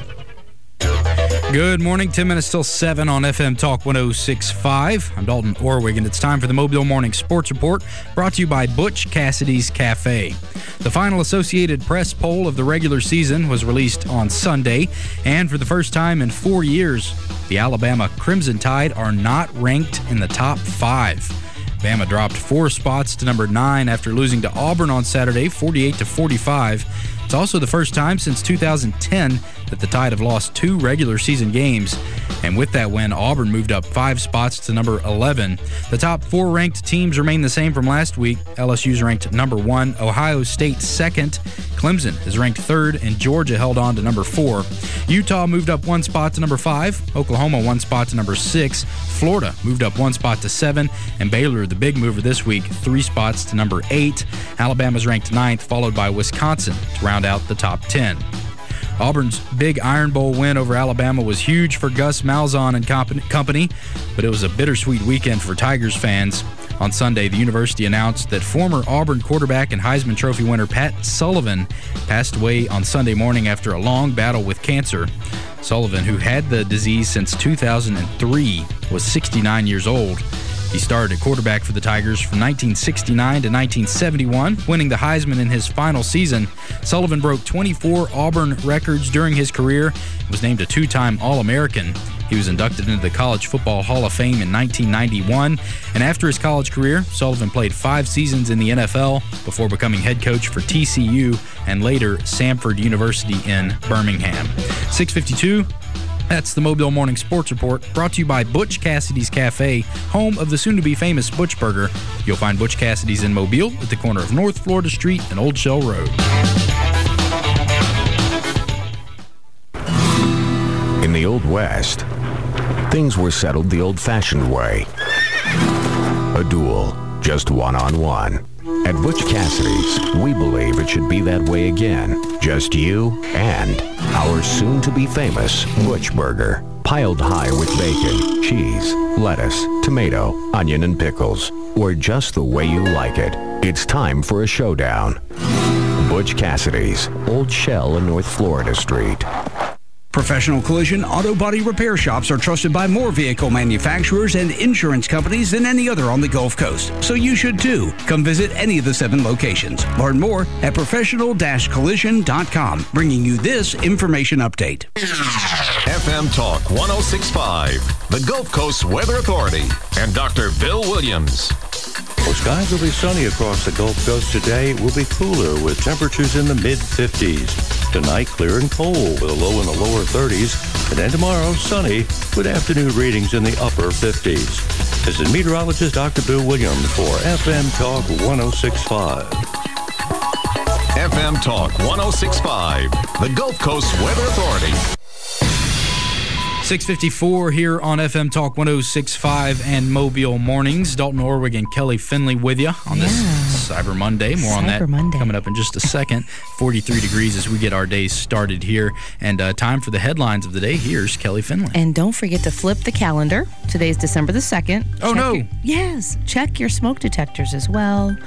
Good morning. ten minutes till seven on F M Talk one oh six point five. I'm Dalton Orwig, and it's time for the Mobile Morning Sports Report, brought to you by Butch Cassidy's Cafe. The final Associated Press poll of the regular season was released on Sunday, and for the first time in four years, the Alabama Crimson Tide are not ranked in the top five. Bama dropped four spots to number nine after losing to Auburn on Saturday, forty-eight to forty-five. It's also the first time since two thousand ten that the Tide have lost two regular season games. And with that win, Auburn moved up five spots to number eleven. The top four ranked teams remain the same from last week. L S U's ranked number one, Ohio State second, Clemson is ranked third, and Georgia held on to number four. Utah moved up one spot to number five, Oklahoma one spot to number six, Florida moved up one spot to seven, and Baylor, the big mover this week, three spots to number eight. Alabama's ranked ninth, followed by Wisconsin to round out the top ten. Auburn's big Iron Bowl win over Alabama was huge for Gus Malzahn and company, but it was a bittersweet weekend for Tigers fans. On Sunday, the university announced that former Auburn quarterback and Heisman Trophy winner Pat Sullivan passed away on Sunday morning after a long battle with cancer. Sullivan, who had the disease since two thousand three, was sixty-nine years old. He started at quarterback for the Tigers from nineteen sixty-nine to nineteen seventy-one, winning the Heisman in his final season. Sullivan broke twenty-four Auburn records during his career and was named a two-time All-American. He was inducted into the College Football Hall of Fame in nineteen ninety-one, and after his college career, Sullivan played five seasons in the N F L before becoming head coach for T C U and later Samford University in Birmingham. six fifty-two. That's the Mobile Morning Sports Report, brought to you by Butch Cassidy's Cafe, home of the soon-to-be-famous Butch Burger. You'll find Butch Cassidy's in Mobile at the corner of North Florida Street and Old Shell Road. In the Old West, things were settled the old-fashioned way. A duel, just one-on-one. At Butch Cassidy's, we believe it should be that way again. Just you and our soon-to-be-famous Butch Burger. Piled high with bacon, cheese, lettuce, tomato, onion, and pickles. Or just the way you like it. It's time for a showdown. Butch Cassidy's, Old Shell and North Florida Street. Professional collision auto body repair shops are trusted by more vehicle manufacturers and insurance companies than any other on the Gulf Coast. So you should too. Come visit any of the seven locations. Learn more at professional dash collision dot com, bringing you this information update. F M Talk one oh six point five, the Gulf Coast Weather Authority, and Doctor Bill Williams. Well, skies will be sunny across the Gulf Coast today. It will be cooler with temperatures in the mid-fifties. Tonight, clear and cold with a low in the lower thirties. And then tomorrow, sunny with afternoon readings in the upper fifties. This is meteorologist Doctor Bill Williams for F M Talk one oh six point five. F M Talk one oh six point five, the Gulf Coast Weather Authority. six fifty-four here on F M Talk one oh six point five and Mobile Mornings. Dalton Orwig and Kelly Finley with you on this yeah. Cyber Monday. More Cyber on that Monday. Coming up in just a second. forty-three degrees as we get our day started here. And uh, time for the headlines of the day. Here's Kelly Finley. And don't forget to flip the calendar. Today's December the second. Oh, check no. Your, yes. Check your smoke detectors as well.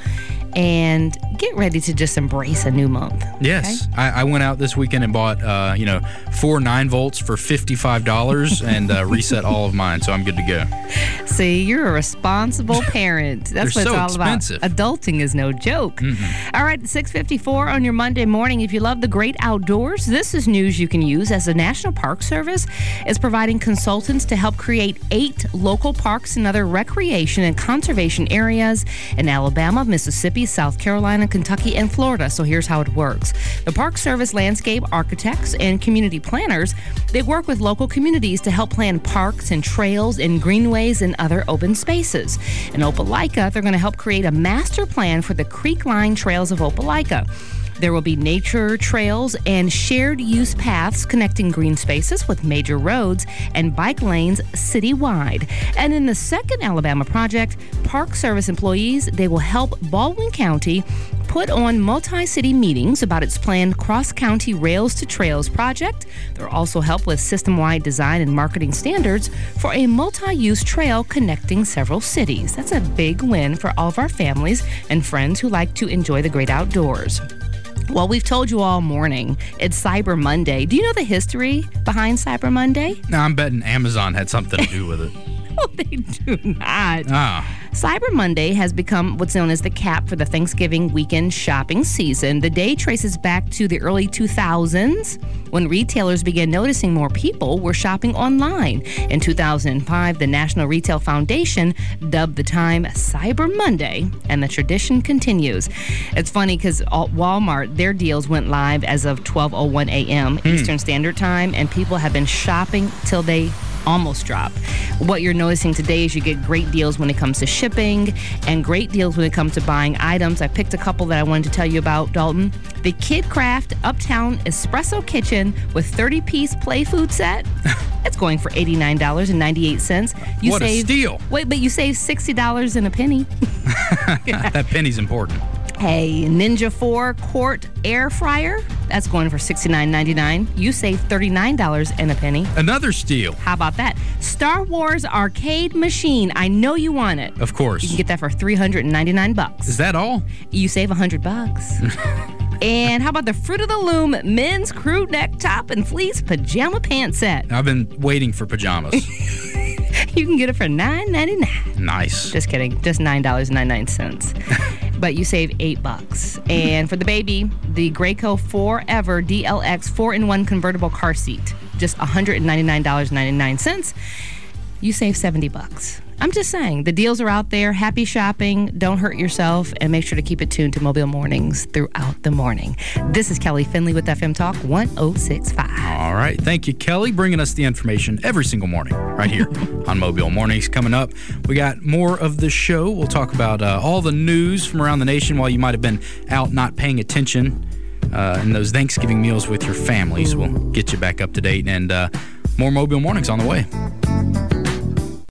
and get ready to just embrace a new month. Yes. Okay? I, I went out this weekend and bought, uh, you know, four nine volts for fifty-five dollars and uh, reset all of mine, so I'm good to go. See, you're a responsible parent. That's what so it's all expensive. about. Adulting is no joke. Mm-hmm. All right, six fifty-four on your Monday morning. If you love the great outdoors, this is news you can use as the National Park Service is providing consultants to help create eight local parks and other recreation and conservation areas in Alabama, Mississippi, South Carolina, Kentucky, and Florida. So here's how it works. The Park Service landscape architects and community planners, they work with local communities to help plan parks and trails and greenways and other open spaces. In Opelika, they're going to help create a master plan for the creek-lined trails of Opelika. There will be nature trails and shared use paths connecting green spaces with major roads and bike lanes citywide. And in the second Alabama project, Park Service employees, they will help Baldwin County put on multi-city meetings about its planned cross-county Rails to Trails project. They'll also help with system-wide design and marketing standards for a multi-use trail connecting several cities. That's a big win for all of our families and friends who like to enjoy the great outdoors. Well, we've told you all morning, it's Cyber Monday. Do you know the history behind Cyber Monday? No, I'm betting Amazon had something to do with it. No, they do not. Ah. Cyber Monday has become what's known as the cap for the Thanksgiving weekend shopping season. The day traces back to the early two thousands when retailers began noticing more people were shopping online. In two thousand five, the National Retail Foundation dubbed the time Cyber Monday, and the tradition continues. It's funny because Walmart, their deals went live as of twelve oh one a.m. Hmm. Eastern Standard Time, and people have been shopping till they almost drop. What you're noticing today is you get great deals when it comes to shipping and great deals when it comes to buying items. I picked a couple that I wanted to tell you about, Dalton. The KidCraft Uptown Espresso Kitchen with thirty-piece play food set. It's going for eighty-nine dollars and ninety-eight cents. You what save, a steal. Wait, but you save sixty dollars and a penny. That penny's important. Hey, Ninja four quart air fryer. That's going for sixty-nine ninety-nine. You save thirty-nine dollars and a penny. Another steal. How about that? Star Wars arcade machine. I know you want it. Of course. You can get that for three hundred ninety-nine bucks. Is that all? You save one hundred bucks. And how about the Fruit of the Loom men's crew neck top and fleece pajama pant set? I've been waiting for pajamas. You can get it for nine ninety-nine. Nice. Just kidding. Just nine dollars and ninety-nine cents. But you save eight bucks. And for the baby, the Graco Forever D L X four in one convertible car seat, just one hundred ninety-nine dollars and ninety-nine cents. You save seventy bucks. I'm just saying, the deals are out there. Happy shopping. Don't hurt yourself. And make sure to keep it tuned to Mobile Mornings throughout the morning. This is Kelly Finley with F M Talk one oh six point five. All right. Thank you, Kelly, bringing us the information every single morning right here on Mobile Mornings. Coming up, we got more of the show. We'll talk about uh, all the news from around the nation while you might have been out not paying attention uh, in those Thanksgiving meals with your families. We'll get you back up to date. And uh, more Mobile Mornings on the way.